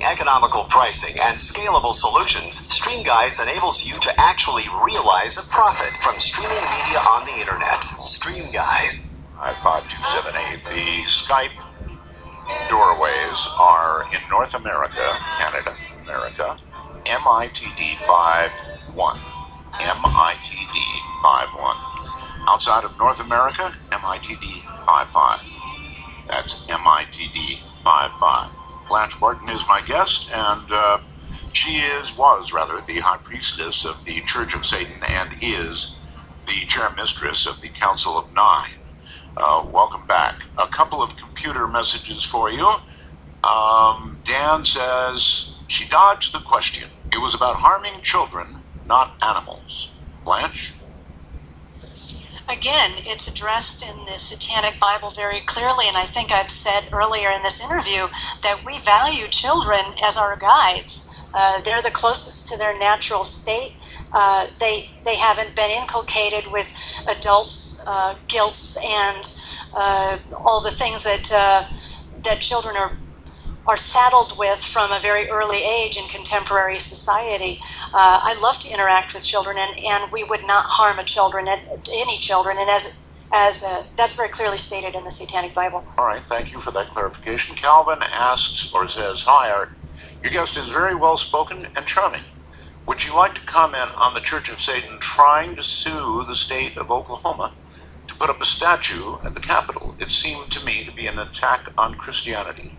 economical pricing and scalable solutions, StreamGuides enables you to actually realize a profit from streaming media on the internet. StreamGuides. 527A. The Skype doorways are in North America, Canada, America, MITD 51. MITD 51. Outside of North America, MITD 55. That's MITD 55. Blanche Barton is my guest, and she was the high priestess of the Church of Satan and is the chair mistress of the Council of Nine. Welcome back. A couple of computer messages for you. Dan says she dodged the question. It was about harming children, not animals. Blanche? Again, it's addressed in the Satanic Bible very clearly, and I think I've said earlier in this interview that we value children as our guides. They're the closest to their natural state. They haven't been inculcated with adults' guilts and all the things that children are saddled with from a very early age in contemporary society. I love to interact with children, and we would not harm any children, and as that's very clearly stated in the Satanic Bible. All right, thank you for that clarification. Calvin asks or says, "Hi, Art. Your guest is very well spoken and charming. Would you like to comment on the Church of Satan trying to sue the state of Oklahoma to put up a statue at the Capitol? It seemed to me to be an attack on Christianity."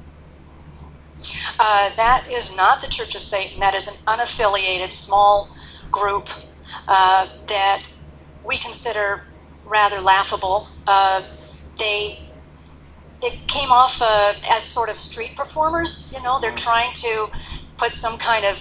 That is not the Church of Satan. That is an unaffiliated small group that we consider rather laughable. They came off as sort of street performers. You know, they're trying to put some kind of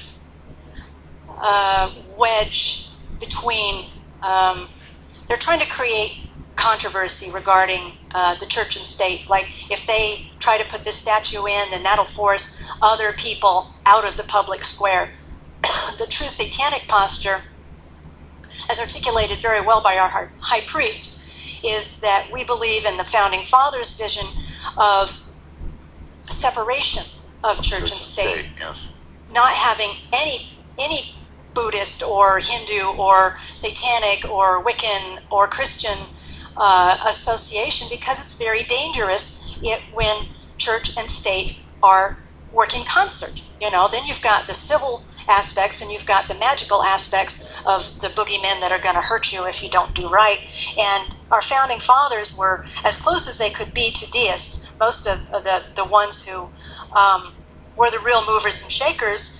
wedge between. They're trying to create controversy regarding the church and state. Like, if they try to put this statue in, then that'll force other people out of the public square. The true satanic posture, as articulated very well by our high priest, is that we believe in the Founding Fathers' vision of separation of church and state. Yes. Not having any Buddhist or Hindu or Satanic or Wiccan or Christian association, because it's very dangerous when church and state are work in concert. You know, then you've got the civil aspects and you've got the magical aspects of the boogeymen that are going to hurt you if you don't do right. And our founding fathers were as close as they could be to deists. Most of the ones who were the real movers and shakers,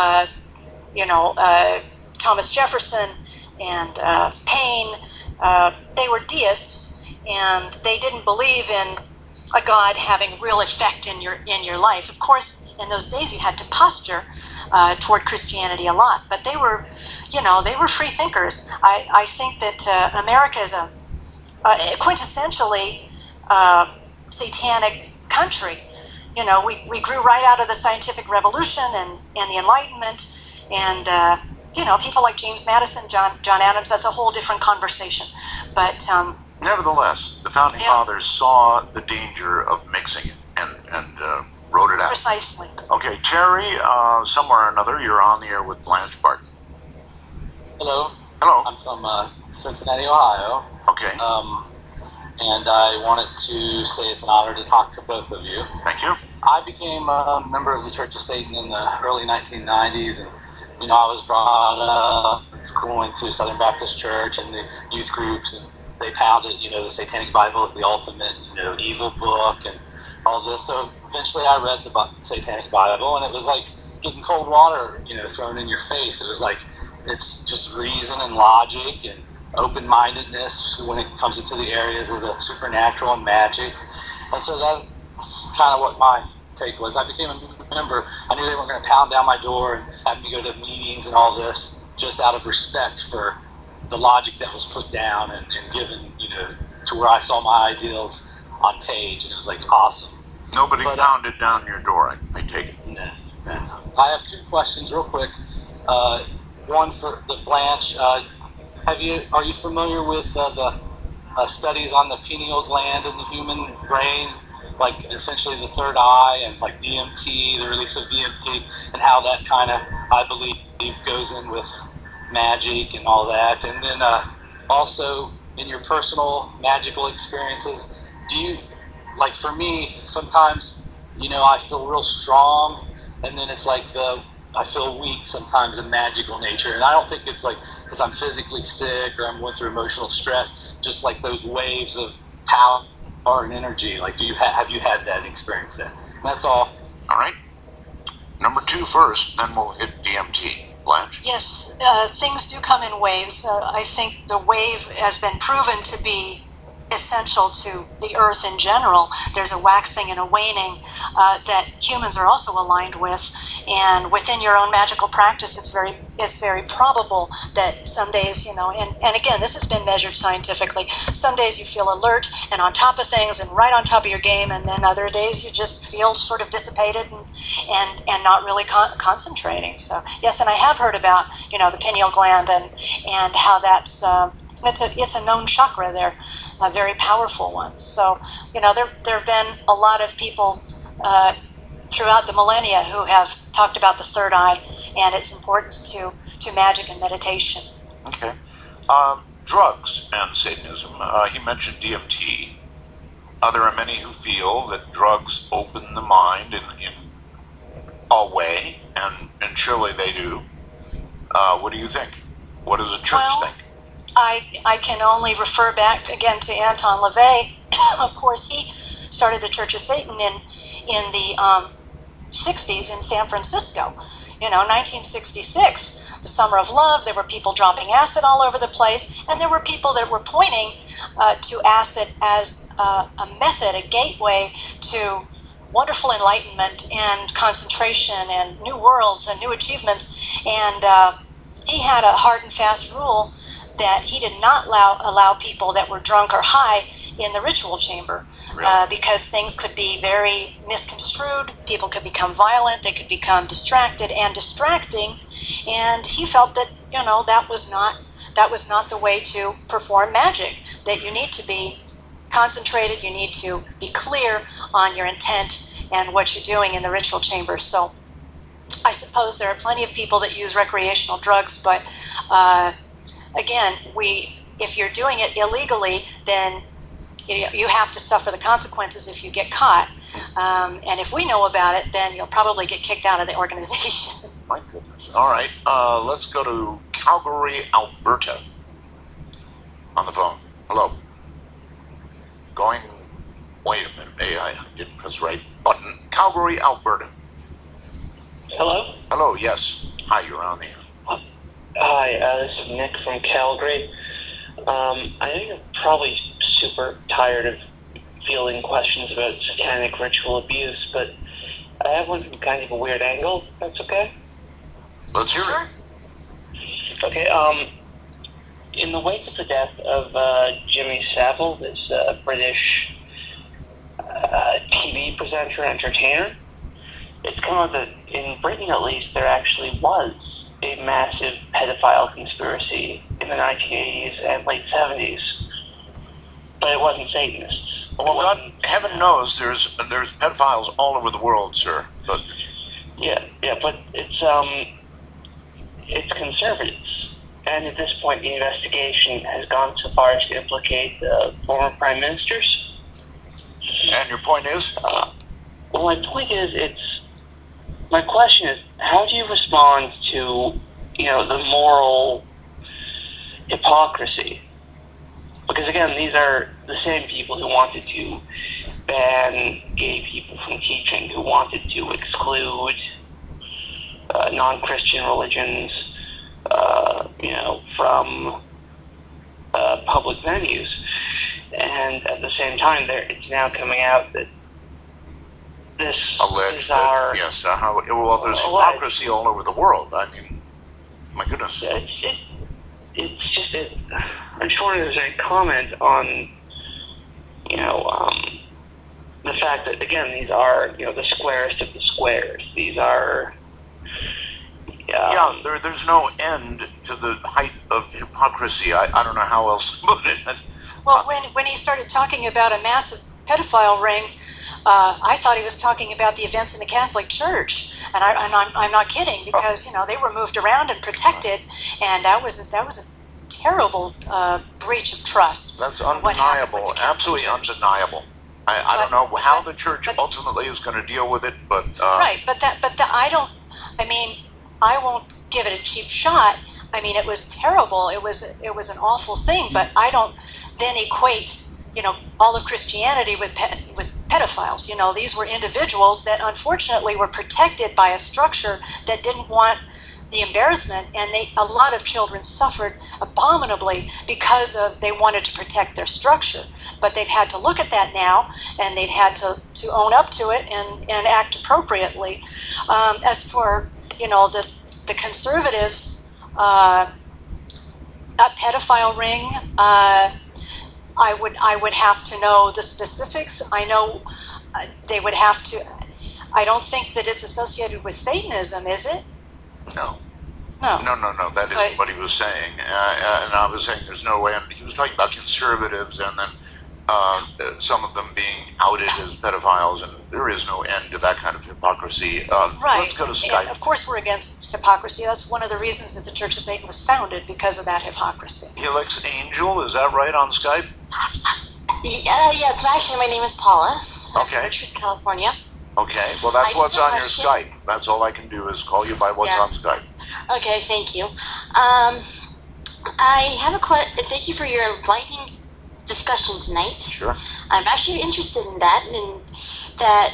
Thomas Jefferson and Paine, they were deists, and they didn't believe in a God having real effect in your life. Of course, in those days you had to posture toward Christianity a lot, but they were free thinkers. I think that America is a quintessentially satanic country. You know, we grew right out of the scientific revolution and the Enlightenment, and people like James Madison, John Adams. That's a whole different conversation. But nevertheless, the Founding Fathers saw the danger of mixing it and wrote it out. Precisely. Okay, Terry, somewhere or another, you're on the air with Blanche Barton. Hello. Hello. I'm from Cincinnati, Ohio. Okay. And I wanted to say it's an honor to talk to both of you. Thank you. I became a member of the Church of Satan in the early 1990s, and I was brought up going to Southern Baptist Church and the youth groups, and they pounded, the Satanic Bible is the ultimate, evil book and all this. So eventually I read the Satanic Bible, and it was like getting cold water, thrown in your face. It was like, it's just reason and logic and open-mindedness when it comes into the areas of the supernatural and magic. And so that's kind of what my take was. I became a member. I knew they weren't going to pound down my door and have me go to meetings and all this, just out of respect for the logic that was put down and given, to where I saw my ideals on page, and it was like awesome. Nobody pounded down your door, I take it. No. I have two questions real quick. One for the Blanche. Are you familiar with the studies on the pineal gland in the human brain like essentially the third eye and like DMT, the release of DMT, and how that kind of, I believe, goes in with magic and all that. And then also in your personal magical experiences, do you, like for me, sometimes, I feel real strong, and then it's like I feel weak sometimes in magical nature. And I don't think it's like because I'm physically sick or I'm going through emotional stress, just like those waves of power and energy. Like, have you had that experience then? And that's all. All right. Number 2 first, then we'll hit DMT. Blanche? Yes, things do come in waves. I think the wave has been proven to be essential to the earth in general. There's a waxing and a waning that humans are also aligned with, and within your own magical practice, it's very probable that some days, and again, this has been measured scientifically. Some days you feel alert and on top of things and right on top of your game, and then other days you just feel sort of dissipated and not really concentrating. So yes, and I have heard about the pineal gland and how that's. It's a known chakra there, a very powerful one. So, there have been a lot of people throughout the millennia who have talked about the third eye and its importance to magic and meditation. Okay. Drugs and Satanism. He mentioned DMT. There are many who feel that drugs open the mind in a way, and surely they do. What do you think? What does the church think? I can only refer back again to Anton LaVey. Of course, he started the Church of Satan in the 60s in San Francisco. 1966, the Summer of Love. There were people dropping acid all over the place, and there were people that were pointing to acid as a method, a gateway to wonderful enlightenment and concentration and new worlds and new achievements. And he had a hard and fast rule that he did not allow people that were drunk or high in the ritual chamber, really? Because things could be very misconstrued, people could become violent, they could become distracted and distracting, and he felt that that was not the way to perform magic, that you need to be concentrated, you need to be clear on your intent and what you're doing in the ritual chamber. So I suppose there are plenty of people that use recreational drugs, but again, if you're doing it illegally, then you have to suffer the consequences if you get caught. And if we know about it, then you'll probably get kicked out of the organization. My goodness. All right. Let's go to Calgary, Alberta. On the phone. Hello. Wait a minute. Hey, I didn't press the right button. Calgary, Alberta. Hello? Hello, yes. Hi, you're on the air. Hi, this is Nick from Calgary. I know you're probably super tired of fielding questions about satanic ritual abuse, but I have one from kind of a weird angle, if that's okay? Let's hear it. Okay, in the wake of the death of Jimmy Savile, this British TV presenter, entertainer, it's come out that in Britain, at least, there actually was a massive pedophile conspiracy in the 1980s and late 70s, but it wasn't Satanists. Well, heaven knows there's pedophiles all over the world, sir. But yeah, but it's conservatives, and at this point, the investigation has gone so far as to implicate former prime ministers. And your point is? Well, my point is, my question is, how do you respond to, the moral hypocrisy? Because again, these are the same people who wanted to ban gay people from teaching, who wanted to exclude non-Christian religions, from public venues. And at the same time, it's now coming out that this alleged bizarre... Yes, there's hypocrisy all over the world. I mean, my goodness. I'm just wondering if there's any comment on, the fact that, again, these are, the squarest of the squares. These are... there's no end to the height of hypocrisy. I don't know how else to put it. Well, when he started talking about a massive pedophile ring, I thought he was talking about the events in the Catholic Church, and I'm not kidding, because they were moved around and protected, and that was a terrible breach of trust. That's what happened with undeniable, the Catholic absolutely Church. undeniable. I don't know how the church ultimately is going to deal with it, but Right, I won't give it a cheap shot. I mean, it was terrible. It was an awful thing, but I don't then equate, all of Christianity with pedophiles. These were individuals that unfortunately were protected by a structure that didn't want the embarrassment, and a lot of children suffered abominably because they wanted to protect their structure. But they've had to look at that now, and they've had to own up to it and act appropriately. As for the conservatives, a pedophile ring, I would have to know the specifics. I know they would have to. I don't think that it's associated with Satanism, is it? no. No. No. That isn't what he was saying. And I was saying there's no way. And he was talking about conservatives, and then some of them being outed as pedophiles, and there is no end to that kind of hypocrisy. Right. Let's go to Skype. And of course, we're against hypocrisy. That's one of the reasons that the Church of Satan was founded, because of that hypocrisy. Helix Angel, is that right on Skype? Yes, actually, my name is Paula. I'm Okay. from Richards, California. Okay, well, that's I what's have a on your question. Skype. That's all I can do is call you by what's Yeah. on Skype. Okay, thank you. I have a thank you for your enlightening discussion tonight. Sure. I'm actually interested in that, and that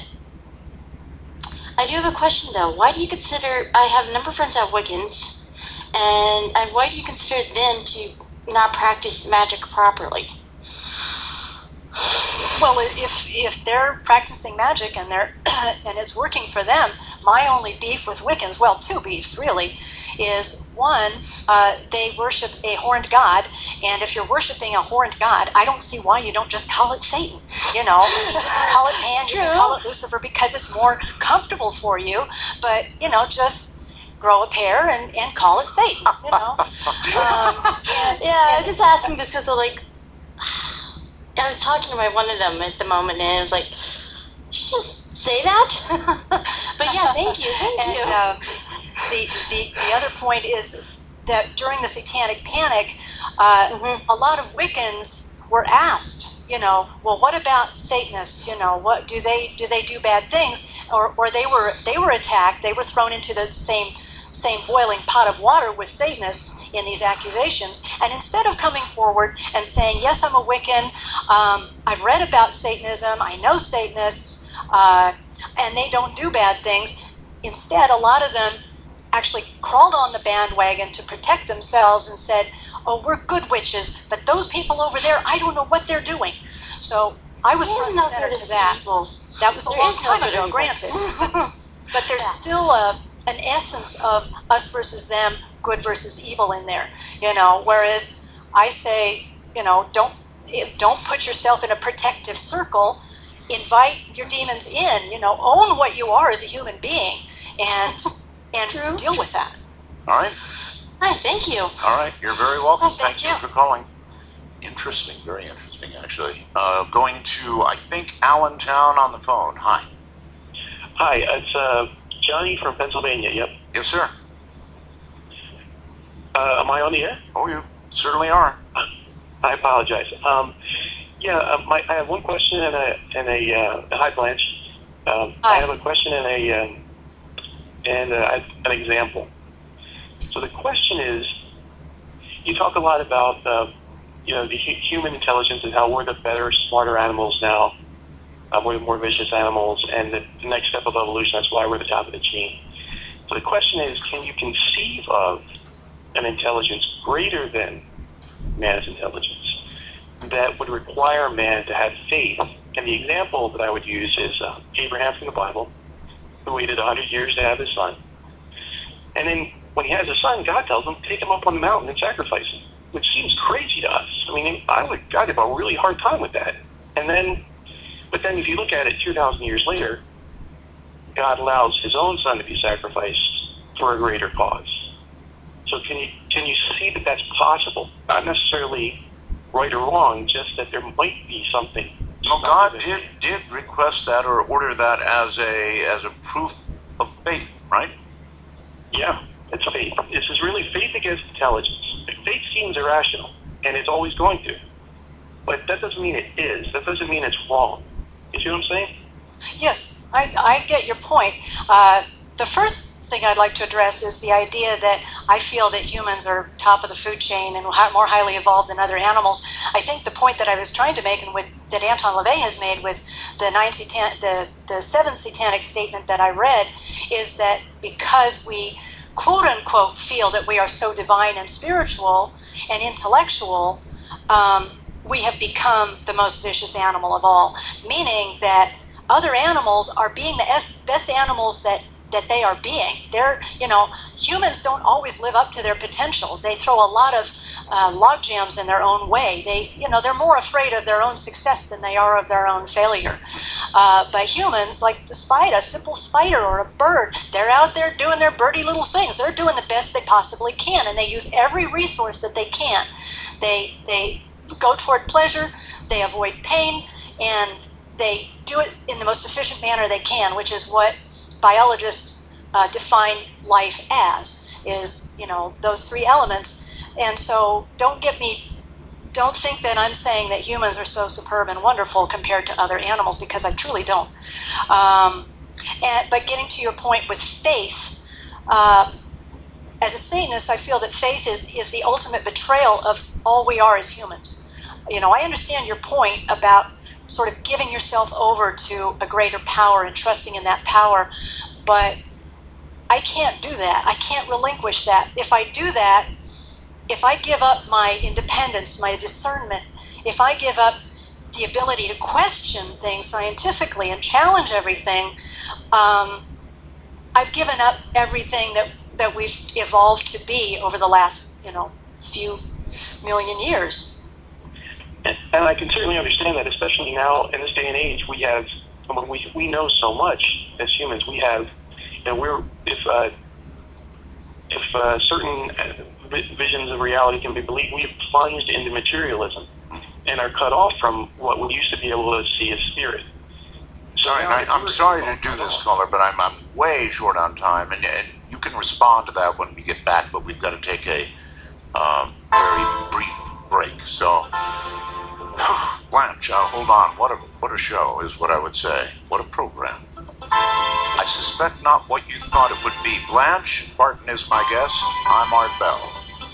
I do have a question though. Why do you consider? I have a number of friends that are Wiccans, and why do you consider them to not practice magic properly? Well, if they're practicing magic and and it's working for them, my only beef with Wiccans, well, two beefs really, is one, they worship a horned god, and if you're worshiping a horned god, I don't see why you don't just call it Satan. You can call it Pan, you can call it Lucifer, because it's more comfortable for you. But just grow a pair and call it Satan. I'm just asking this because I was talking to one of them at the moment, and it was like, just say that. But yeah, thank you. And the other point is that during the Satanic Panic, a lot of Wiccans were asked, well, what about Satanists? What do they do bad things? Or they were attacked. They were thrown into the same boiling pot of water with Satanists in these accusations, and instead of coming forward and saying, yes, I'm a Wiccan, I've read about Satanism, I know Satanists, and they don't do bad things, instead a lot of them actually crawled on the bandwagon to protect themselves and said, oh, we're good witches, but those people over there, I don't know what they're doing. So I was front and center to that. That was a long time ago, granted. But there's still an essence of us versus them, good versus evil in there, whereas I say, don't put yourself in a protective circle, invite your demons in, own what you are as a human being, and deal with that. All right. Hi, thank you. All right. You're very welcome. Oh, thank you you for calling. Interesting. Very interesting, actually. Going to, I think, Allentown on the phone. Hi. Hi, it's Johnny from Pennsylvania. Yep. Yes, sir. Am I on the air? Oh, you certainly are. I apologize. I have one question and a hi, Blanche. Hi. I have a question and an example. So the question is, you talk a lot about the human intelligence and how we're the better, smarter animals now. We're the more vicious animals, and the next step of evolution, that's why we're the top of the chain. So the question is, can you conceive of an intelligence greater than man's intelligence that would require man to have faith? And the example that I would use is Abraham from the Bible, who waited 100 years to have his son. And then when he has his son, God tells him, take him up on the mountain and sacrifice him, which seems crazy to us. I mean, I'd have a really hard time with that. But then if you look at it 2,000 years later, God allows his own son to be sacrificed for a greater cause. So can you see that that's possible? Not necessarily right or wrong, just that there might be something Well, God did request that or order that as a proof of faith, right? Yeah, it's faith. This is really faith against intelligence. Faith seems irrational, and it's always going to. But that doesn't mean it is. That doesn't mean it's wrong. You see what I'm saying? Yes, I get your point. The first thing I'd like to address is the idea that I feel that humans are top of the food chain and more highly evolved than other animals. I think the point that I was trying to make, and that Anton LaVey has made with the seventh satanic statement that I read, is that because we quote unquote feel that we are so divine and spiritual and intellectual, we have become the most vicious animal of all, meaning that other animals are being the best animals that they are being. Humans don't always live up to their potential. They throw a lot of log jams in their own way. They're more afraid of their own success than they are of their own failure. But humans, like the spider, a simple spider or a bird, they're out there doing their birdie little things. They're doing the best they possibly can, and they use every resource that they can. They go toward pleasure, they avoid pain, and they do it in the most efficient manner they can, which is what biologists define life as, is, those three elements. And so don't think that I'm saying that humans are so superb and wonderful compared to other animals, because I truly don't. But getting to your point with faith, as a Satanist, I feel that faith is the ultimate betrayal of all we are as humans. I understand your point about sort of giving yourself over to a greater power and trusting in that power, but I can't do that. I can't relinquish that. If I do that, if I give up my independence, my discernment, if I give up the ability to question things scientifically and challenge everything, I've given up everything that we've evolved to be over the last, few million years. And I can certainly understand that, especially now in this day and age, we know so much as humans. We have, if certain visions of reality can be believed, we've plunged into materialism and are cut off from what we used to be able to see as spirit. Sorry, I'm sorry to do this, caller, but I'm way short on time, and you can respond to that when we get back, but we've got to take a very brief break. So, Blanche, hold on. What a show is what I would say. What a program. I suspect not what you thought it would be. Blanche Barton is my guest. I'm Art Bell.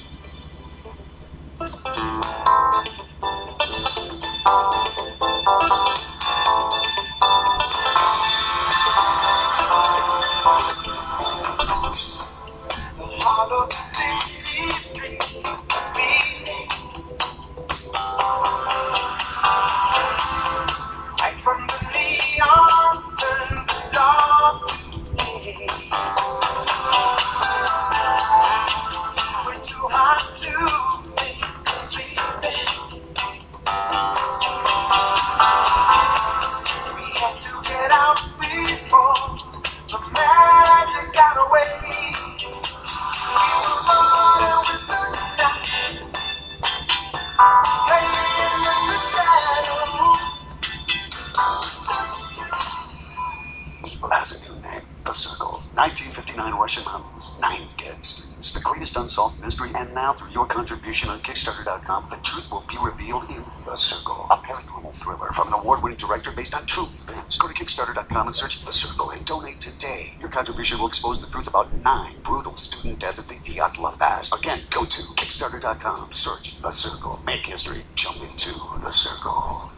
Unsolved mystery, and now through your contribution on Kickstarter.com, the truth will be revealed in The Circle, a paranormal thriller from an award-winning director based on true events. Go to Kickstarter.com and search The Circle and donate today. Your contribution will expose the truth about 9 brutal student deaths at the Dyatlov Pass. Again, go to Kickstarter.com, search The Circle, make history, jump into The Circle.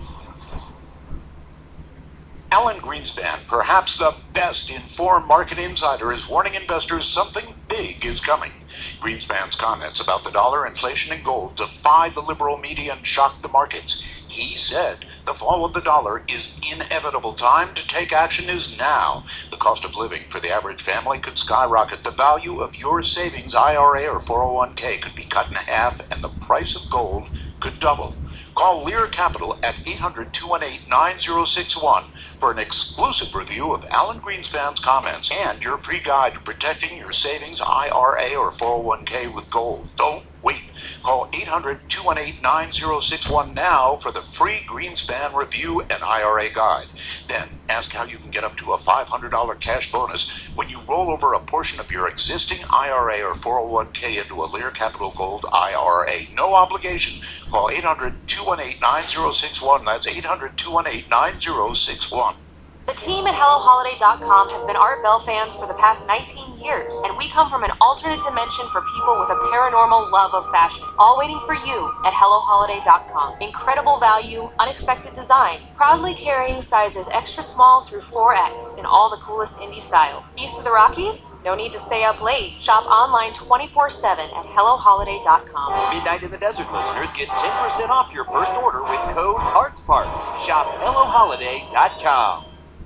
Alan Greenspan, perhaps the best informed market insider, is warning investors something big is coming. Greenspan's comments about the dollar, inflation, and gold defy the liberal media and shock the markets. He said the fall of the dollar is inevitable. Time to take action is now. The cost of living for the average family could skyrocket. The value of your savings, IRA or 401k, could be cut in half, and the price of gold could double. Call Lear Capital at 800-218-9061 for an exclusive review of Alan Greenspan's comments and your free guide to protecting your savings, IRA or 401k with gold. Don't wait. Call 800-218-9061 now for the free Greenspan review and IRA guide. Then ask how you can get up to a $500 cash bonus when you roll over a portion of your existing IRA or 401k into a Lear Capital Gold IRA. No obligation. Call 800-218-9061. That's 800-218-9061. The team at HelloHoliday.com have been Art Bell fans for the past 19 years, and we come from an alternate dimension for people with a paranormal love of fashion. All waiting for you at HelloHoliday.com. Incredible value, unexpected design, proudly carrying sizes extra small through 4X in all the coolest indie styles. East of the Rockies? No need to stay up late. Shop online 24/7 at HelloHoliday.com. Midnight in the Desert listeners get 10% off your first order with code HeartsParts. Shop HelloHoliday.com.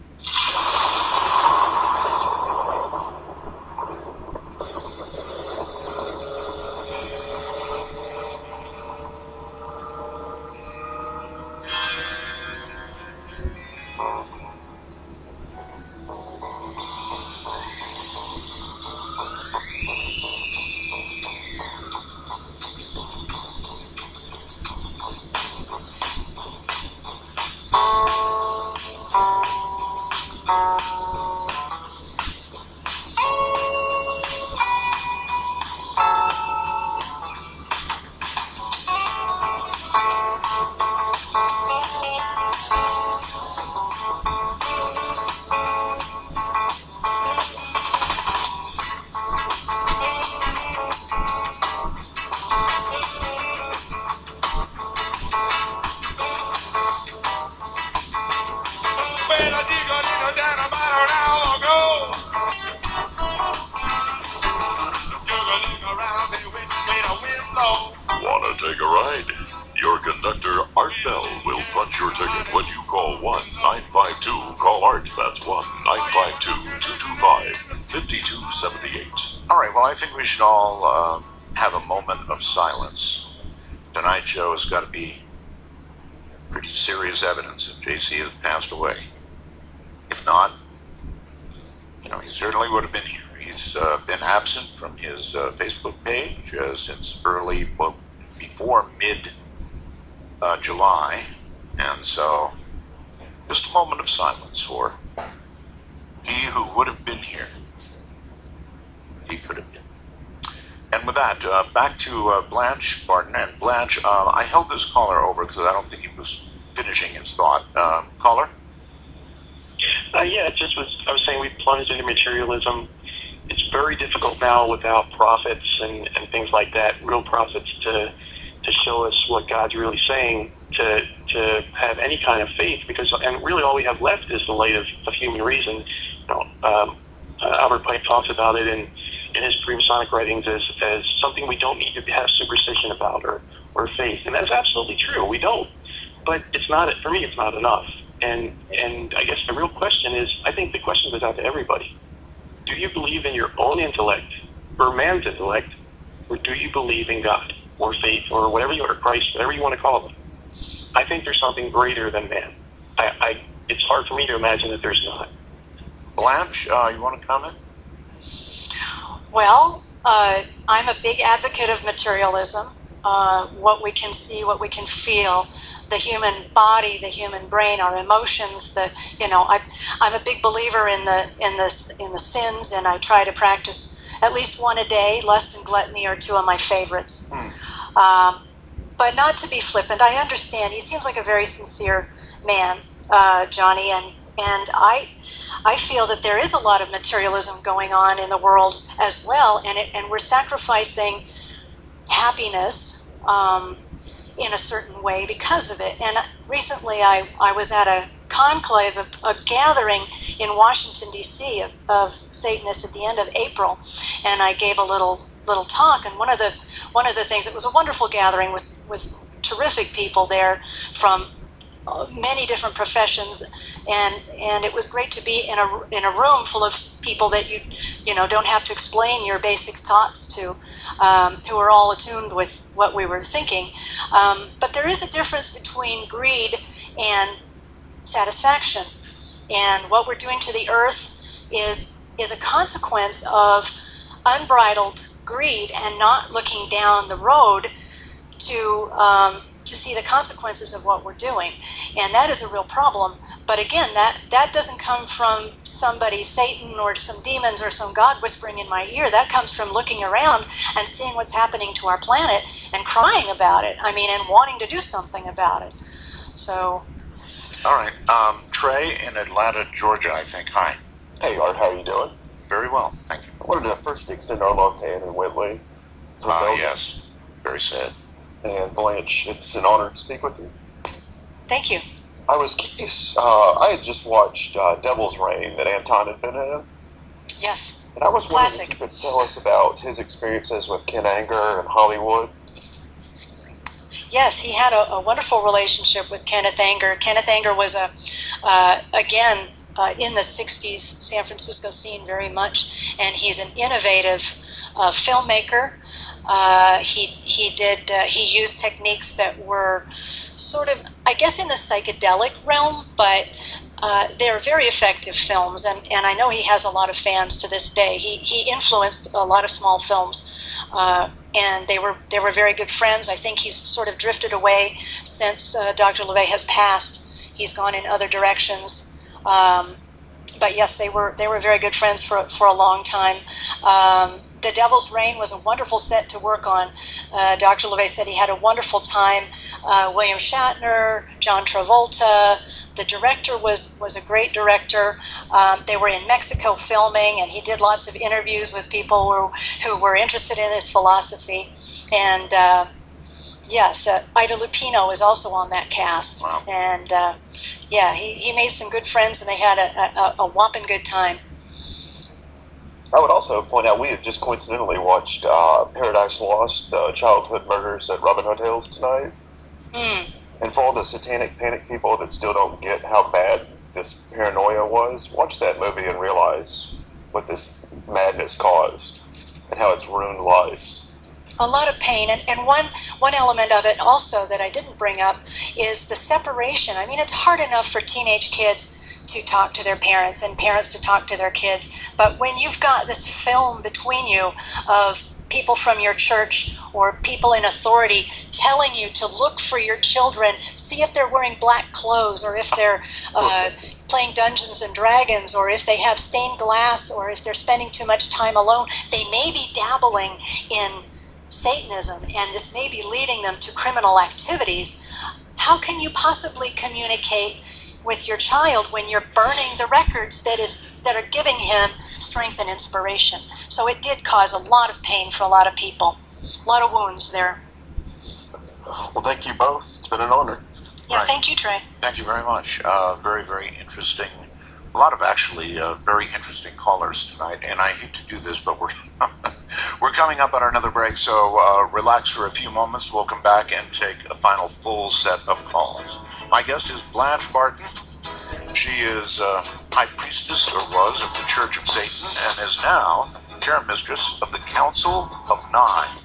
Wanna take a ride? Your conductor, Art Bell, will punch your ticket when you call 1-952-CALL-ART. That's 1-952-225-5278. All right, well, I think we should all have a moment of silence. Tonight's show has got to be pretty serious evidence that JC has passed away. If not, he certainly would have been here. He's been absent from his Facebook page since before mid-July. And so, just a moment of silence for he who would have been here. He could have been. And with that, back to Blanche Barton. And Blanche, I held this caller over because I don't think he was finishing his thought. Caller? Yeah, I was saying we plunged into materialism. It's very difficult now without prophets and things like that, real prophets to show us what God's really saying, to have any kind of faith, and really all we have left is the light of human reason. Albert Pike talks about it in his Freemasonic writings as something we don't need to have superstition about or faith, and that's absolutely true. We don't, but it's not, for me, it's not enough. And I guess the real question is, I think the question goes out to everybody. Do you believe in your own intellect or man's intellect, or do you believe in God or faith or whatever or Christ, whatever you want to call them? I think there's something greater than man. It's hard for me to imagine that there's not. Blanche, you want to comment? Well, I'm a big advocate of materialism. What we can see, what we can feel, the human body, the human brain, our emotions. I'm a big believer in the sins, and I try to practice at least one a day. Lust and gluttony are two of my favorites. But not to be flippant, I understand. He seems like a very sincere man, Johnny, and I feel that there is a lot of materialism going on in the world as well, and we're sacrificing happiness in a certain way because of it. And recently I was at a conclave, a gathering in Washington, D.C. of Satanists at the end of April, and I gave a little talk, and one of the things, it was a wonderful gathering with terrific people there from many different professions, and it was great to be in a room full of people that you don't have to explain your basic thoughts to, who are all attuned with what we were thinking. But there is a difference between greed and satisfaction, and what we're doing to the earth is a consequence of unbridled greed and not looking down the road to see the consequences of what we're doing. And that is a real problem. But again, that doesn't come from somebody, Satan or some demons or some God whispering in my ear. That comes from looking around and seeing what's happening to our planet and crying about it. And wanting to do something about it. So. All right. Trey in Atlanta, Georgia, I think. Hi. Hey, Art. How are you doing? Very well. Thank you. I wanted to first extend our love to Anne and Whitley. Yes. Very sad. And Blanche, it's an honor to speak with you. Thank you. I was curious. I had just watched Devil's Reign that Anton had been in. Yes. And I was wondering if you could tell us about his experiences with Ken Anger and Hollywood. Yes, he had a wonderful relationship with Kenneth Anger. Kenneth Anger was again in the 60s San Francisco scene very much, and he's an innovative filmmaker. He used techniques that were sort of, I guess, in the psychedelic realm, but they're very effective films, and I know he has a lot of fans to this day. He influenced a lot of small films, and they were very good friends. I think he's sort of drifted away since Dr. LaVey has passed. He's gone in other directions. But yes, they were very good friends for a long time. The Devil's Reign was a wonderful set to work on. Dr. LaVey said he had a wonderful time. William Shatner, John Travolta. The director was a great director. They were in Mexico filming, and he did lots of interviews with people who were interested in his philosophy. And yes, Ida Lupino is also on that cast. Wow. And he made some good friends, and they had a whopping good time. I would also point out we have just coincidentally watched Paradise Lost, the childhood murders at Robin Hotels tonight. And for all the satanic panic people that still don't get how bad this paranoia was, watch that movie and realize what this madness caused and how it's ruined lives. A lot of pain, and one element of it also that I didn't bring up is the separation. It's hard enough for teenage kids to talk to their parents and parents to talk to their kids, but when you've got this film between you of people from your church or people in authority telling you to look for your children, see if they're wearing black clothes, or if they're playing Dungeons and Dragons, or if they have stained glass, or if they're spending too much time alone, they may be dabbling in Satanism, and this may be leading them to criminal activities. How can you possibly communicate with your child when you're burning the records that are giving him strength and inspiration? So it did cause a lot of pain for a lot of people, a lot of wounds there. Well, thank you both. It's been an honor. Yeah, Right. Thank you, Trey. Thank you very much. Very, very interesting. A lot of actually very interesting callers tonight, and I hate to do this, but we're coming up on another break, so relax for a few moments. We'll come back and take a final full set of calls. My guest is Blanche Barton. She is high priestess, or was, of the Church of Satan, and is now chair mistress of the Council of Nine.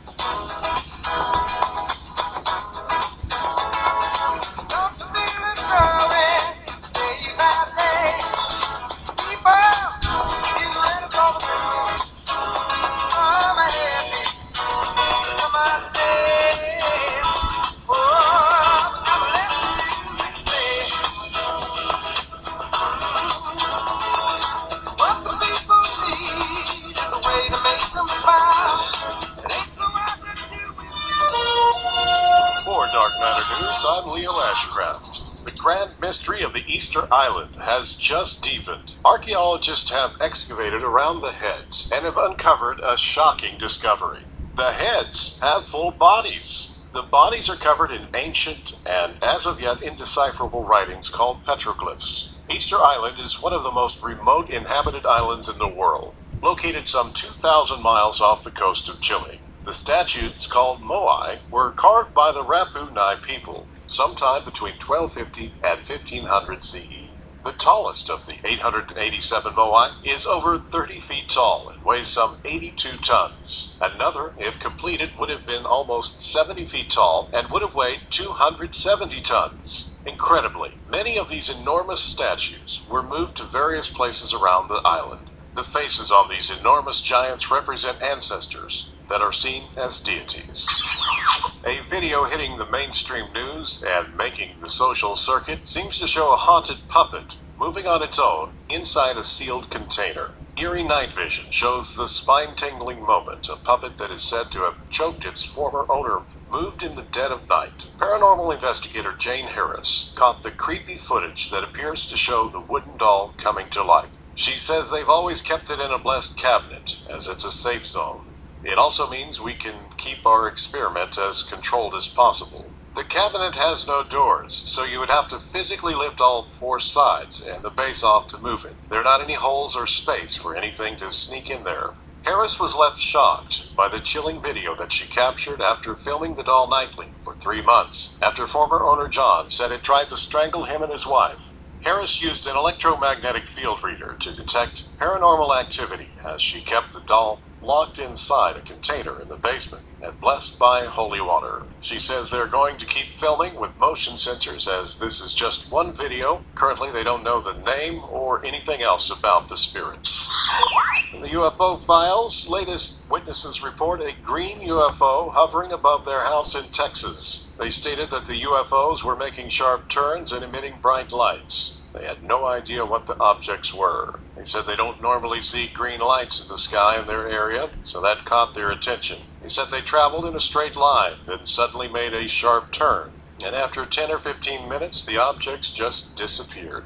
I'm Leo Ashcraft. The grand mystery of the Easter Island has just deepened. Archaeologists have excavated around the heads and have uncovered a shocking discovery. The heads have full bodies. The bodies are covered in ancient and as of yet indecipherable writings called petroglyphs. Easter Island is one of the most remote inhabited islands in the world, located some 2,000 miles off the coast of Chile. The statues, called moai, were carved by the Rapunai people sometime between 1250 and 1500 CE. The tallest of the 887 moai is over 30 feet tall and weighs some 82 tons. Another, if completed, would have been almost 70 feet tall and would have weighed 270 tons. Incredibly, many of these enormous statues were moved to various places around the island. The faces on these enormous giants represent ancestors that are seen as deities. A video hitting the mainstream news and making the social circuit seems to show a haunted puppet moving on its own inside a sealed container. Eerie night vision shows the spine-tingling moment. A puppet that is said to have choked its former owner moved in the dead of night. Paranormal investigator Jane Harris caught the creepy footage that appears to show the wooden doll coming to life. She says they've always kept it in a blessed cabinet, as it's a safe zone. It also means we can keep our experiment as controlled as possible. The cabinet has no doors, so you would have to physically lift all four sides and the base off to move it. There are not any holes or space for anything to sneak in there. Harris was left shocked by the chilling video that she captured after filming the doll nightly for 3 months, after former owner John said it tried to strangle him and his wife. Harris used an electromagnetic field reader to detect paranormal activity as she kept the doll locked inside a container in the basement and blessed by holy water. She says they're going to keep filming with motion sensors as this is just one video. Currently they don't know the name or anything else about the spirit. In the UFO files, latest witnesses report a green UFO hovering above their house in Texas. They stated that the UFOs were making sharp turns and emitting bright lights. They had no idea what the objects were. They said they don't normally see green lights in the sky in their area, so that caught their attention. They said they traveled in a straight line, then suddenly made a sharp turn. And after 10 or 15 minutes, the objects just disappeared.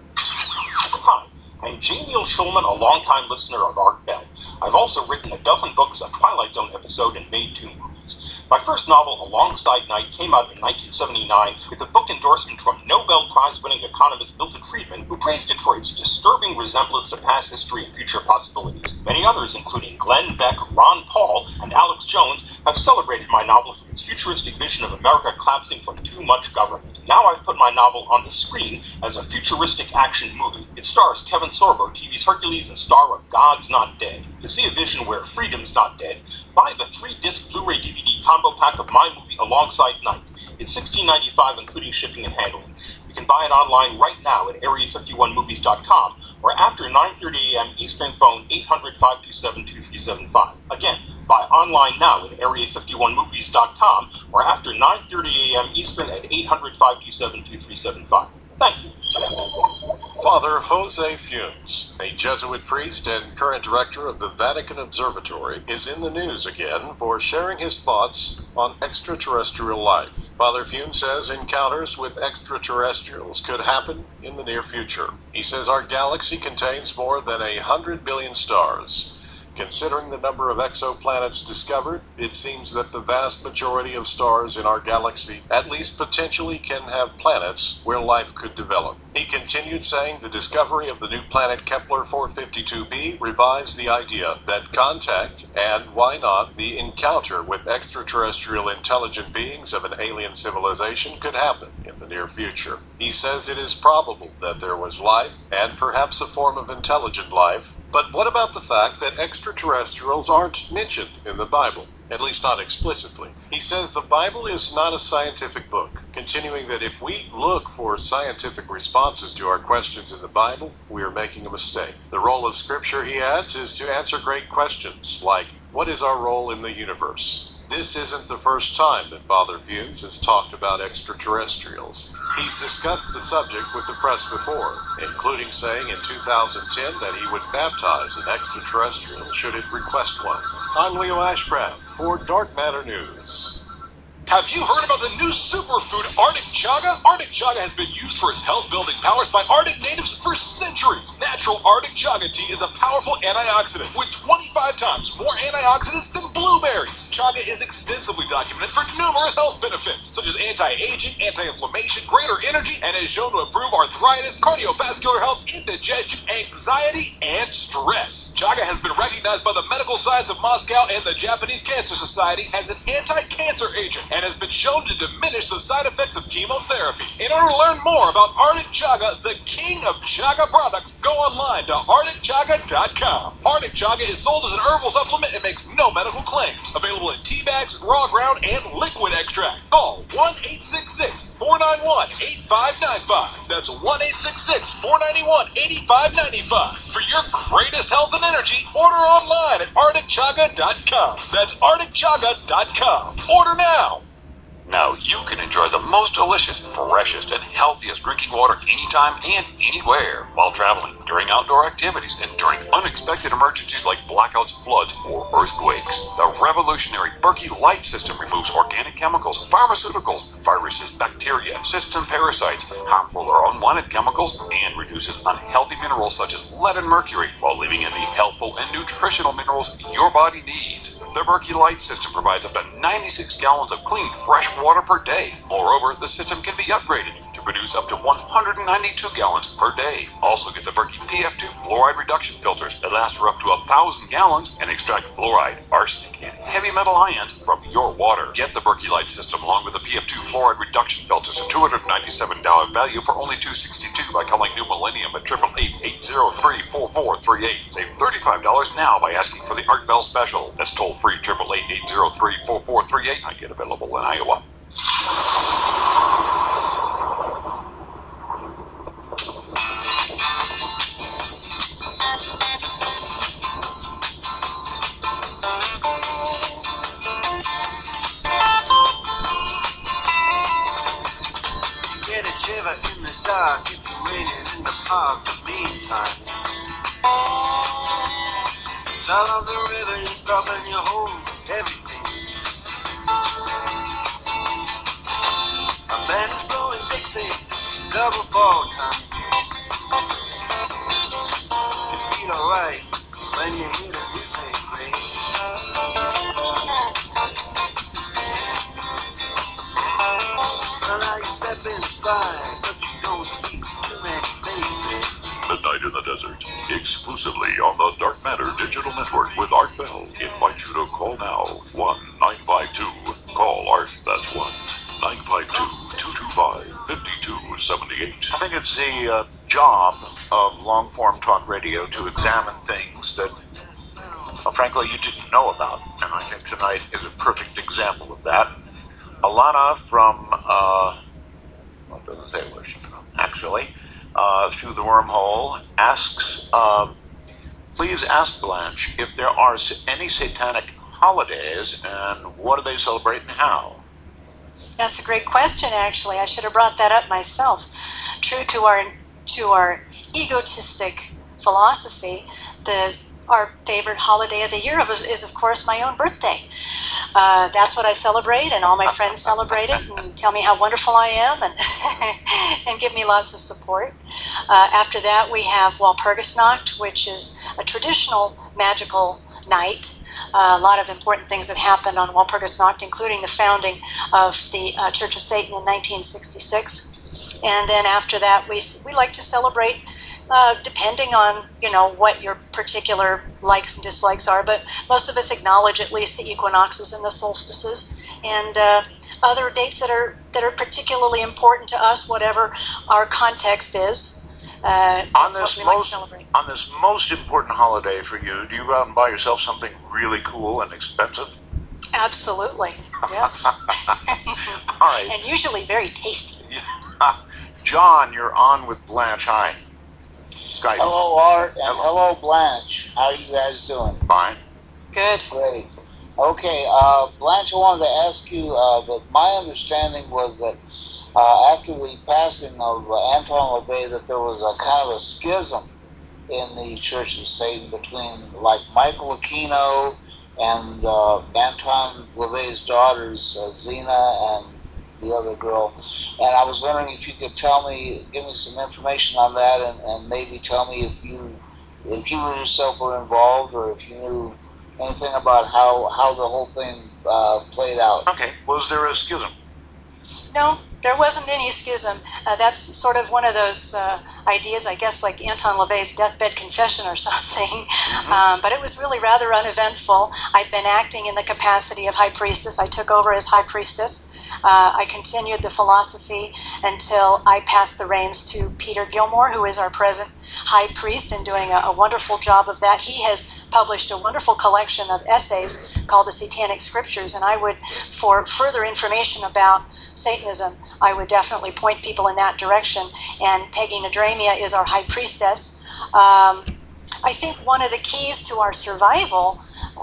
Hi, I'm Jamil Schulman, a longtime listener of Art Bell. I've also written a dozen books, a Twilight Zone episode, and made 2 movies. My first novel, Alongside Night, came out in 1979 with a book endorsement from Nobel Prize-winning economist Milton Friedman, who praised it for its disturbing resemblance to past history and future possibilities. Many others, including Glenn Beck, Ron Paul, and Alex Jones, have celebrated my novel for its futuristic vision of America collapsing from too much government. Now I've put my novel on the screen as a futuristic action movie. It stars Kevin Sorbo, TV's Hercules and star of God's Not Dead. To see a vision where freedom's not dead, buy the 3-disc Blu-ray DVD combo pack of my movie Alongside Night. It's $16.95 including shipping and handling. You can buy it online right now at area51movies.com or after 9:30 a.m. Eastern, phone 800-527-2375. Again, buy online now at area51movies.com or after 9:30 a.m. Eastern at 800-527-2375. Thank you. Father Jose Funes, a Jesuit priest and current director of the Vatican Observatory, is in the news again for sharing his thoughts on extraterrestrial life. Father Funes says encounters with extraterrestrials could happen in the near future. He says our galaxy contains more than 100 billion stars. Considering the number of exoplanets discovered, it seems that the vast majority of stars in our galaxy, at least potentially, can have planets where life could develop. He continued saying the discovery of the new planet Kepler 452b revives the idea that contact, and why not the encounter with extraterrestrial intelligent beings of an alien civilization, could happen in the near future. He says it is probable that there was life, and perhaps a form of intelligent life. But what about the fact that extraterrestrials aren't mentioned in the Bible? At least not explicitly. He says the Bible is not a scientific book, continuing that if we look for scientific responses to our questions in the Bible, we are making a mistake. The role of Scripture, he adds, is to answer great questions, like, what is our role in the universe? This isn't the first time that Father Funes has talked about extraterrestrials. He's discussed the subject with the press before, including saying in 2010 that he would baptize an extraterrestrial should it request one. I'm Leo Ashcraft for Dark Matter News. Have you heard about the new superfood Arctic Chaga? Arctic Chaga has been used for its health-building powers by Arctic natives for centuries. Natural Arctic Chaga tea is a powerful antioxidant with 25 times more antioxidants than blueberries. Chaga is extensively documented for numerous health benefits, such as anti-aging, anti-inflammation, greater energy, and is shown to improve arthritis, cardiovascular health, indigestion, anxiety, and stress. Chaga has been recognized by the Medical Science of Moscow and the Japanese Cancer Society as an anti-cancer agent, and has been shown to diminish the side effects of chemotherapy. In order to learn more about Arctic Chaga, the king of Chaga products, go online to arcticchaga.com. Arctic Chaga is sold as an herbal supplement and makes no medical claims. Available in tea bags, raw ground, and liquid extract. Call 1-866-491-8595. That's 1-866-491-8595. For your greatest health and energy, order online at ArcticChaga.com. That's ArcticChaga.com. Order now. Now you can enjoy the most delicious, freshest, and healthiest drinking water anytime and anywhere while traveling, during outdoor activities, and during unexpected emergencies like blackouts, floods, or earthquakes. The revolutionary Berkey Light System removes organic chemicals, pharmaceuticals, viruses, bacteria, cysts, and parasites, harmful or unwanted chemicals, and reduces unhealthy minerals such as lead and mercury, while leaving in the helpful and nutritional minerals your body needs. The Berkey Light System provides up to 96 gallons of clean, fresh water per day. Moreover, the system can be upgraded to produce up to 192 gallons per day. Also get the Berkey PF2 fluoride reduction filters that last for up to 1,000 gallons and extract fluoride, arsenic, and heavy metal ions from your water. Get the Berkey Light System along with the PF2 fluoride reduction filters, a $297 value for only $262 by calling New Millennium at 888-803-4438. Save $35 now by asking for the Art Bell special. That's toll free 888-803-4438. I get available in Iowa. Get a shiver in the dark, it's raining in the park. The meantime, sound of the river, you stop and you hold everything. A band is blowing Dixie, double fall time. You feel alright when you hear the music ring. Well, now you step inside, but you don't see too many faces. Midnight in the Desert, exclusively on the Dark Matter Digital Network with Art Bell. Invite you to call now, 1-952-CALL ART. That's 1-952-225-5278. I think it's the job of long-form talk radio to examine things that, frankly, you didn't know about. And I think tonight is a perfect example of that. Alana from, well, it doesn't say where she's from, actually, through the wormhole, asks, please ask Blanche if there are any satanic holidays and what do they celebrate and how? That's a great question, actually. I should have brought that up myself. True to our egotistic philosophy, our favorite holiday of the year is, of course, my own birthday. That's what I celebrate, and all my friends celebrate it and tell me how wonderful I am and and give me lots of support. After that, we have Walpurgisnacht, which is a traditional magical night. A lot of important things have happened on Walpurgisnacht, including the founding of the Church of Satan in 1966. And then after that, we like to celebrate, depending on what your particular likes and dislikes are. But most of us acknowledge at least the equinoxes and the solstices, and other dates that are particularly important to us, whatever our context is. On this most important holiday for you, do you go out and buy yourself something really cool and expensive? Absolutely, yes. All right. And usually very tasty. John, you're on with Blanche. Hi. Skype. Hello, Art, and hello, Blanche. How are you guys doing? Fine. Good. Great. Okay, Blanche, I wanted to ask you that my understanding was that after the passing of Anton LaVey, that there was a kind of a schism in the Church of Satan between, like, Michael Aquino and Anton LaVey's daughters, Zena and the other girl. And I was wondering if you could give me some information on that, and maybe tell me if you yourself were involved, or if you knew anything about how the whole thing played out. Okay. Was there a schism? No, there wasn't any schism. That's sort of one of those ideas, I guess, like Anton LaVey's deathbed confession or something. Mm-hmm. But it was really rather uneventful. I'd been acting in the capacity of high priestess. I took over as high priestess. I continued the philosophy until I passed the reins to Peter Gilmore, who is our present high priest and doing a wonderful job of that. He has published a wonderful collection of essays called the Satanic Scriptures, and I would, for further information about Satanism, I would definitely point people in that direction. And Peggy Nadramia is our high priestess. I think one of the keys to our survival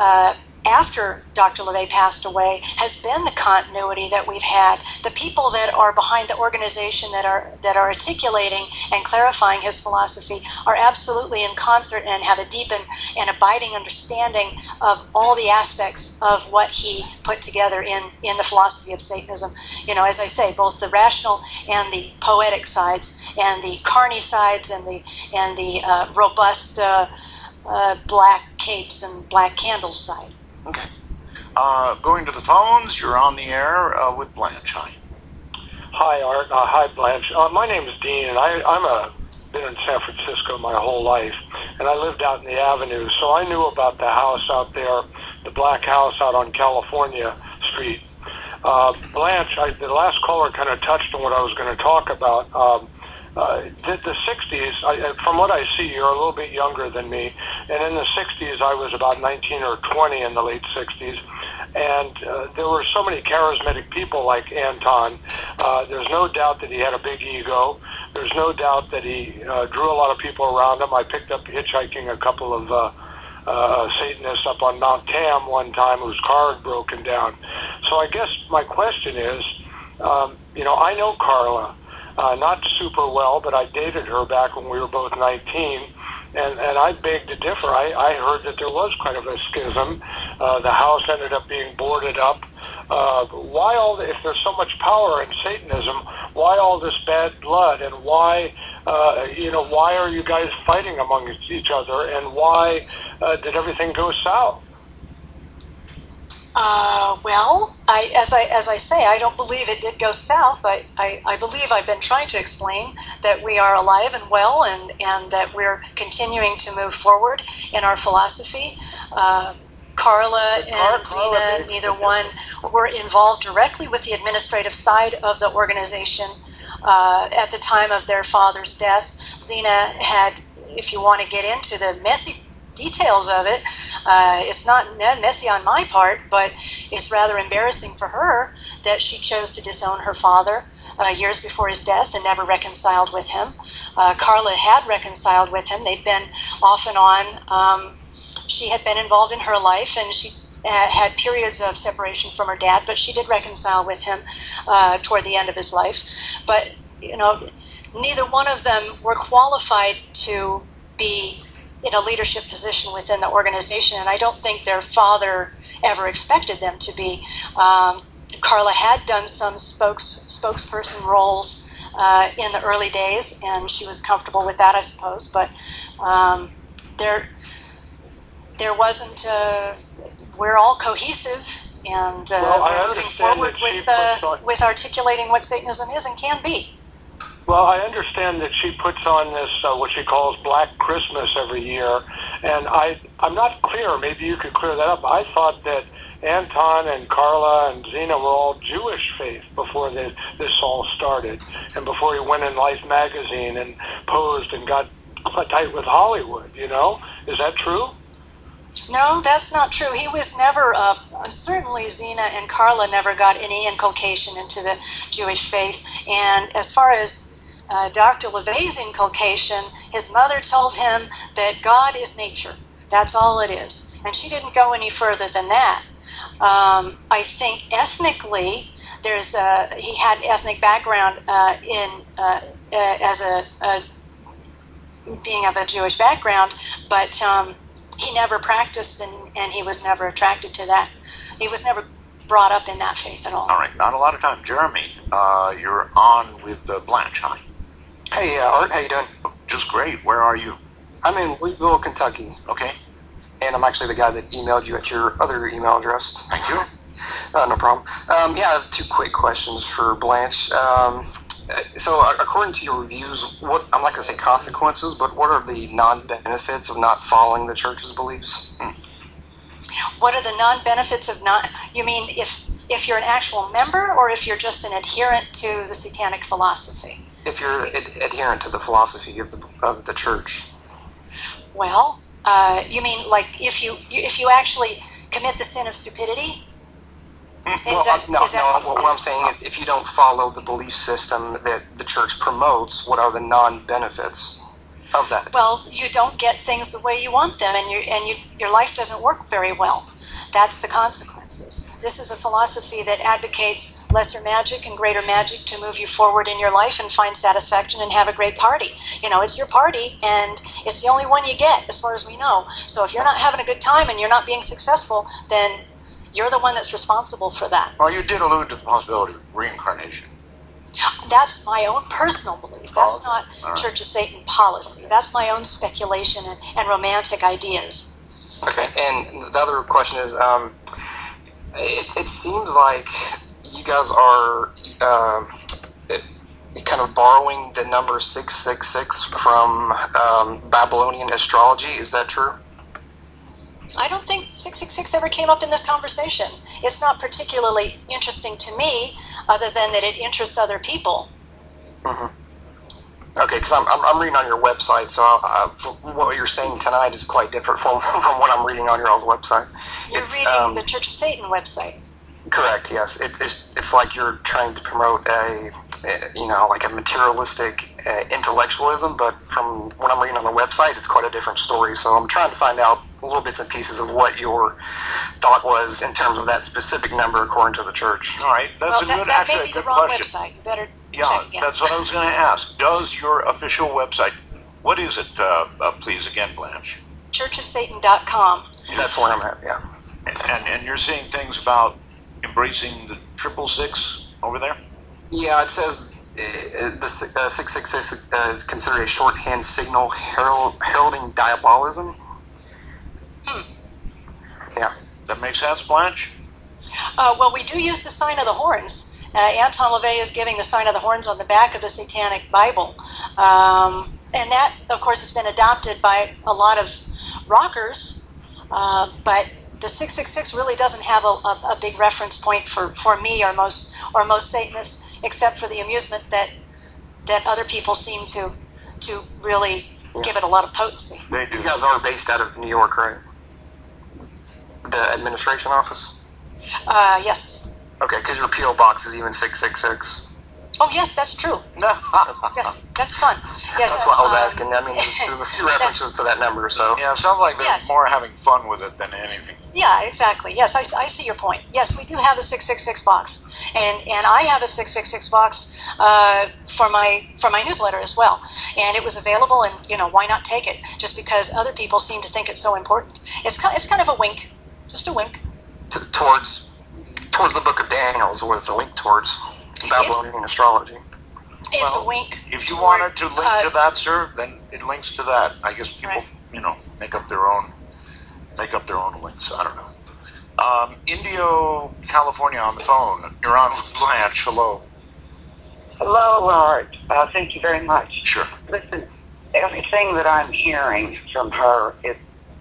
after Dr. LaVey passed away has been the continuity that we've had. The people that are behind the organization that are articulating and clarifying his philosophy are absolutely in concert and have a deep and abiding understanding of all the aspects of what he put together in the philosophy of Satanism. You know, as I say, both the rational and the poetic sides, and the carny sides, and the robust black capes and black candles side. Okay. Going to the phones, you're on the air with Blanche. Hi. Hi, Art. Hi, Blanche. My name is Dean, and I'm been in San Francisco my whole life, and I lived out in the Avenue, so I knew about the house out there, the black house out on California Street. Blanche, the last caller kind of touched on what I was going to talk about. The 60s, from what I see, you're a little bit younger than me, and in the 60s I was about 19 or 20 in the late 60s, and there were so many charismatic people like Anton. There's no doubt that he had a big ego. There's no doubt that he drew a lot of people around him. I picked up hitchhiking a couple of Satanists up on Mount Tam one time whose car had broken down. So I guess my question is, I know Carla. Not super well, but I dated her back when we were both 19, and I beg to differ. I heard that there was kind of a schism. The house ended up being boarded up. Why if there's so much power in Satanism, why all this bad blood, and why are you guys fighting among each other, and why did everything go south? Well, as I say, I don't believe it did go south. I believe I've been trying to explain that we are alive and well, and that we're continuing to move forward in our philosophy. Carla and Zena, neither one were involved directly with the administrative side of the organization at the time of their father's death. Zena had, if you want to get into the messy details of it, it's not messy on my part, but it's rather embarrassing for her that she chose to disown her father years before his death and never reconciled with him. Carla had reconciled with him. They'd been off and on. She had been involved in her life, and she had periods of separation from her dad, but she did reconcile with him toward the end of his life. But, neither one of them were qualified to be in a leadership position within the organization, and I don't think their father ever expected them to be. Carla had done some spokesperson roles in the early days, and she was comfortable with that, I suppose. But there wasn't. We're all cohesive, and we're moving forward with articulating what Satanism is and can be. Well, I understand that she puts on this, what she calls Black Christmas every year, and I'm not clear, maybe you could clear that up. I thought that Anton and Carla and Zena were all Jewish faith before this all started, and before he went in Life magazine and posed and got tight with Hollywood, Is that true? No, that's not true. He was never, certainly Zena and Carla never got any inculcation into the Jewish faith, and as far as Dr. LaVey's inculcation, his mother told him that God is nature. That's all it is. And she didn't go any further than that. I think ethnically, he had ethnic background as being of a Jewish background, but he never practiced, and he was never attracted to that. He was never brought up in that faith at all. All right, not a lot of time. Jeremy, you're on with Blanche. Hi. Hey, Art, how you doing? Just great. Where are you? I'm in Wheatville, Kentucky. Okay. And I'm actually the guy that emailed you at your other email address. Thank you. No problem. I have two quick questions for Blanche. So, according to your reviews, I'm not going to say consequences, but what are the non-benefits of not following the church's beliefs? What are the non-benefits of not? You mean if you're an actual member, or if you're just an adherent to the Satanic philosophy? If you're adherent to the philosophy of the church. Well, You mean like if you actually commit the sin of stupidity? What I'm saying is, if you don't follow the belief system that the church promotes, what are the non-benefits of that? Well, you don't get things the way you want them, and your life doesn't work very well. That's the consequences. This is a philosophy that advocates lesser magic and greater magic to move you forward in your life and find satisfaction and have a great party. It's your party, and it's the only one you get, as far as we know. So if you're not having a good time and you're not being successful, then you're the one that's responsible for that. Well, you did allude to the possibility of reincarnation. That's my own personal belief. That's not All right. Church of Satan policy. That's my own speculation and romantic ideas. Okay, and the other question is, it seems like you guys are kind of borrowing the number 666 from Babylonian astrology. Is that true? I don't think 666 ever came up in this conversation. It's not particularly interesting to me, other than that it interests other people. Mm-hmm. Okay, because I'm reading on your website, so what you're saying tonight is quite different from what I'm reading on your all's website. You're reading the Church of Satan website. Correct. Yes, it's like you're trying to promote a materialistic intellectualism, but from what I'm reading on the website, it's quite a different story. So I'm trying to find out little bits and pieces of what your thought was in terms of that specific number according to the church. All right, that's That may be the wrong website. You better check again. That's what I was going to ask. Does your official website, what is it, please, again, Blanche? churchofsatan.com. That's where I'm at, yeah. And you're seeing things about embracing the 666 over there? Yeah, it says the 666 is considered a shorthand signal heralding diabolism. Yeah. That makes sense, Blanche? Well, we do use the sign of the horns. Anton LaVey is giving the sign of the horns on the back of the Satanic Bible. And that, of course, has been adopted by a lot of rockers, but the 666 really doesn't have a big reference point for me or most Satanists, except for the amusement that other people seem to really give it a lot of potency. You guys are based out of New York, right? The administration office? Yes. Okay, because your P.O. box is even 666. Oh, yes, that's true. Yes, that's fun. Yes, that's what I was asking. I mean, there's a few references to that number, so. Yeah, it sounds like they're more having fun with it than anything. Yeah, exactly. Yes, I see your point. Yes, we do have the 666 box, and I have a 666 box for my newsletter as well. And it was available, and why not take it? Just because other people seem to think it's so important. It's kind of a wink, just a wink. Towards the Book of Daniel is what it's a link towards. Babylonian astrology. It's a wink. If you wanted to link to that, sir, then it links to that. I guess people, make up their own links. I don't know. Indio, California, on the phone. You're on with Blanche. Hello. Hello, Art. Thank you very much. Sure. Listen, everything that I'm hearing from her is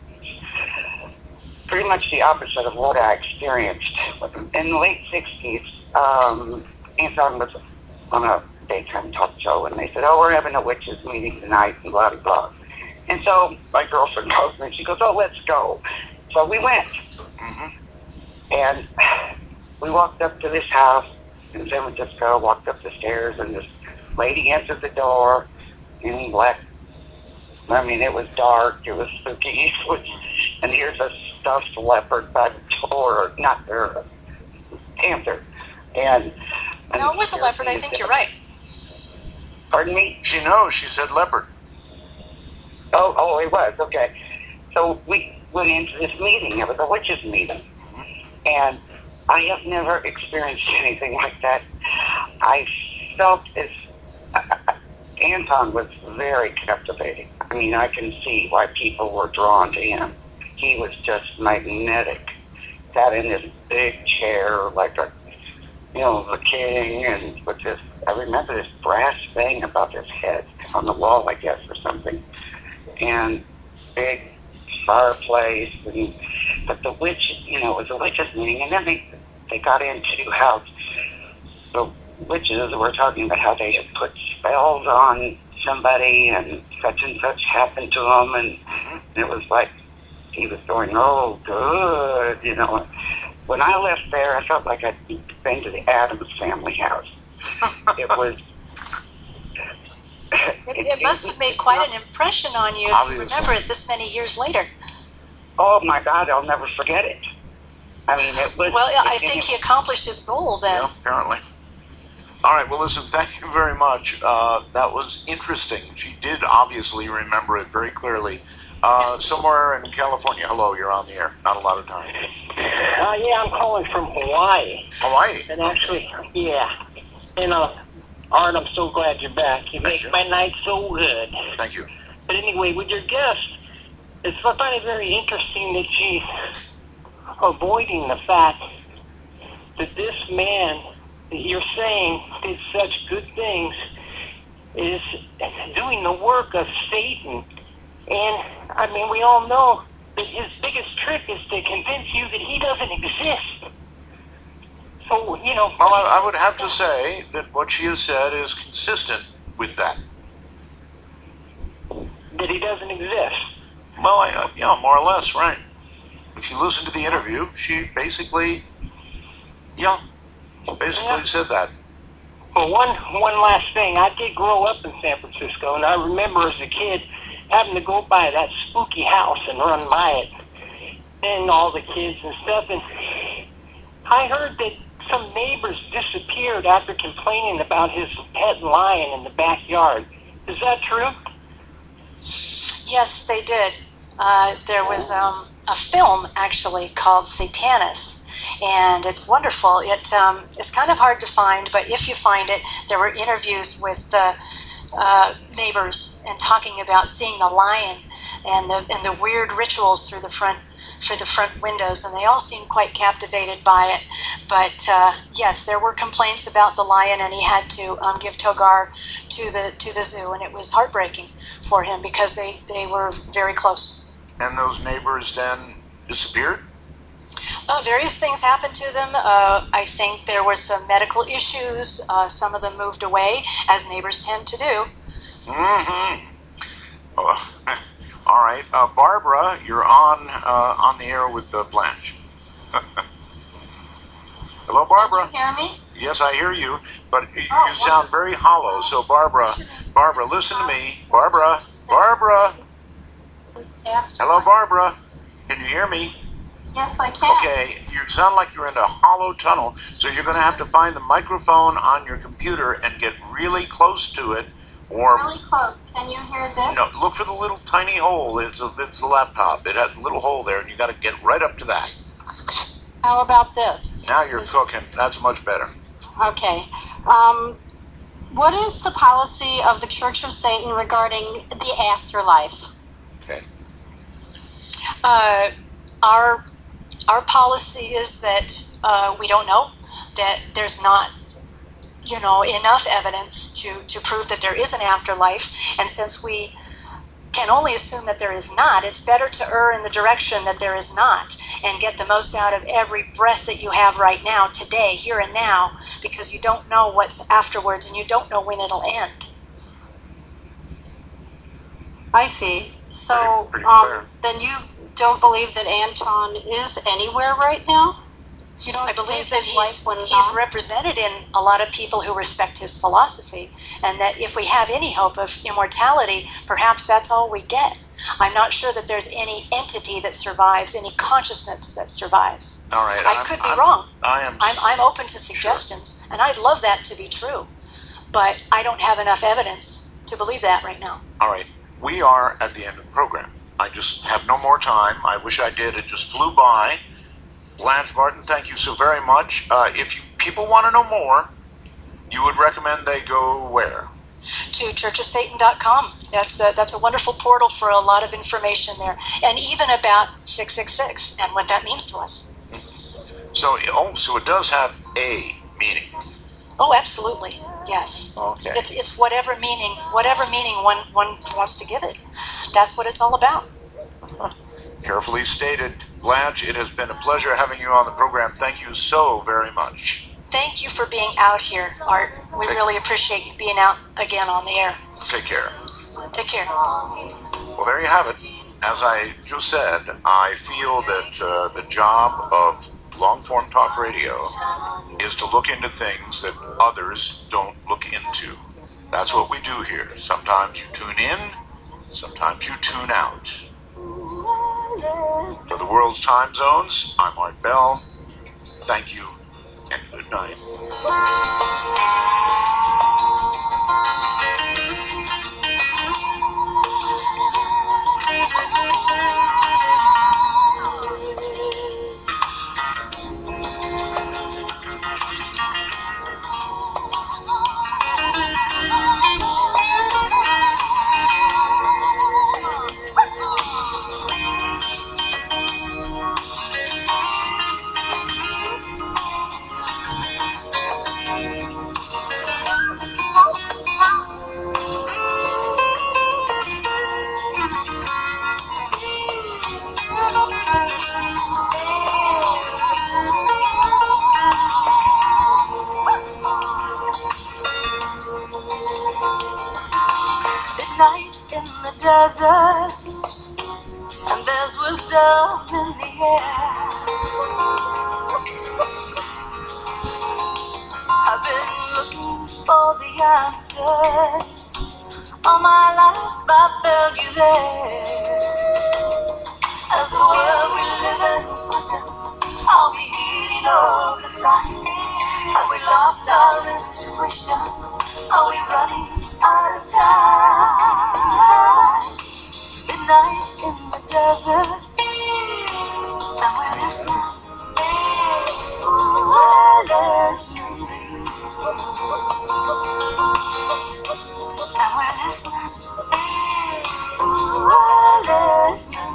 pretty much the opposite of what I experienced. In the late 60s, Anton was on a daytime talk show, and they said, "Oh, we're having a witches meeting tonight," and blah, blah, blah. And so my girlfriend calls me, and she goes, "Oh, let's go." So we went. And we walked up to this house in San Francisco, walked up the stairs, and this lady answered the door in black. I mean, it was dark, it was spooky, and here's a stuffed leopard by the door, not there, panther. And no, it was a leopard. I think you're right. Pardon me? She knows. She said leopard. Oh, it was. Okay. So we went into this meeting. It was a witches meeting. And I have never experienced anything like that. I felt as Anton was very captivating. I mean, I can see why people were drawn to him. He was just magnetic. Sat in this big chair like the king, and with this, I remember this brass thing above his head on the wall, I guess, or something, and big fireplace, but the witch, it was a witches meeting, and then they got into how the witches were talking about how they had put spells on somebody, and such happened to them, and it was like he was going, oh, good, you know. When I left there, I felt like I'd been to the Addams Family house. It was... It must have made quite an impression on you if you remember it this many years later. Oh, my God, I'll never forget it. I mean, it was... Well, I think he accomplished his goal then. Yeah, apparently. All right, well, listen, thank you very much. That was interesting. She did obviously remember it very clearly. Somewhere in California. Hello, you're on the air. Not a lot of time. Yeah, I'm calling from Hawaii. Hawaii? And actually, yeah. And, Art, I'm so glad you're back. You make my night so good. Thank you. But anyway, with your guest, I find it very interesting that she's avoiding the fact that this man that you're saying did such good things is doing the work of Satan. And, I mean, we all know that his biggest trick is to convince you that he doesn't exist. So, you know... Well, I would have to say that what she has said is consistent with that. That he doesn't exist? Well, yeah, more or less, right. If you listen to the interview, she basically, said that. Well, one last thing. I did grow up in San Francisco, and I remember as a kid having to go by that spooky house and run by it, and all the kids and stuff. And I heard that some neighbors disappeared after complaining about his pet lion in the backyard. Is that true? Yes, they did. There was a film actually called Satanis, and it's wonderful. It's kind of hard to find, but if you find it, there were interviews with neighbors and talking about seeing the lion and the weird rituals through the front windows, and they all seemed quite captivated by it. But yes, there were complaints about the lion, and he had to give Togar to the zoo, and it was heartbreaking for him because they were very close. And those neighbors then disappeared? Various things happened to them. I think there were some medical issues. Some of them moved away, as neighbors tend to do. Mm-hmm. All right, Barbara, you're on the air with Blanche. Hello, Barbara. Can you hear me? Yes, I hear you, but you sound very hollow. So, Barbara, listen to me. Barbara. Hello, Barbara. Can you hear me? Yes, I can. Okay, you sound like you're in a hollow tunnel, so you're going to have to find the microphone on your computer and get really close to it. Or really close. Can you hear this? No, look for the little tiny hole. It's a laptop. It has a little hole there, and you got to get right up to that. How about this? Now you're cooking. That's much better. Okay. What is the policy of the Church of Satan regarding the afterlife? Okay. Our policy is that we don't know, that there's not enough evidence to prove that there is an afterlife, and since we can only assume that there is not, it's better to err in the direction that there is not and get the most out of every breath that you have right now, today, here and now, because you don't know what's afterwards and you don't know when it'll end. I see. So then you don't believe that Anton is anywhere right now? You don't I believe that he's he's represented in a lot of people who respect his philosophy, and that if we have any hope of immortality, perhaps that's all we get. I'm not sure that there's any entity that survives, any consciousness that survives. All right. I could be wrong. I'm open to suggestions, and I'd love that to be true, but I don't have enough evidence to believe that right now. All right. We are at the end of the program. I just have no more time. I wish I did. It just flew by. Blanche Martin, thank you so very much. If people want to know more, you would recommend they go where? To churchofsatan.com. That's a wonderful portal for a lot of information there, and even about 666 and what that means to us. So it does have a meaning. Oh, absolutely. Yes. Okay. It's whatever meaning one wants to give it. That's what it's all about. Carefully stated. Blanche, it has been a pleasure having you on the program. Thank you so very much. Thank you for being out here, Art. We really appreciate you being out again on the air. Take care. Take care. Well, there you have it. as I just said, I feel that the job of long-form talk radio is to look into things that others don't look into. That's what we do here. Sometimes you tune in, sometimes you tune out. For the world's time zones, I'm Art Bell. Thank you, and good night. Midnight in the desert, and there's wisdom in the air. I've been looking for the answers. All my life I found you there. As the world we live in wonders, are we heeding all the signs? Have we lost our intuition? Are we running out of time? Midnight in the desert, and we're listening. Ooh, we're listening. And we're listening. Ooh, we're listening.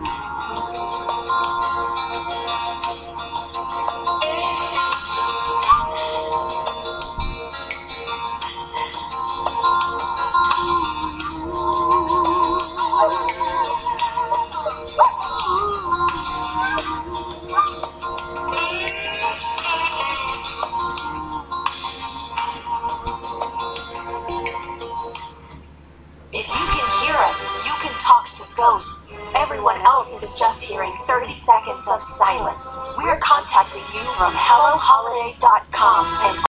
If you can hear us, you can talk to ghosts. Everyone else is just hearing 30 seconds of silence. We're contacting you from HelloHoliday.com and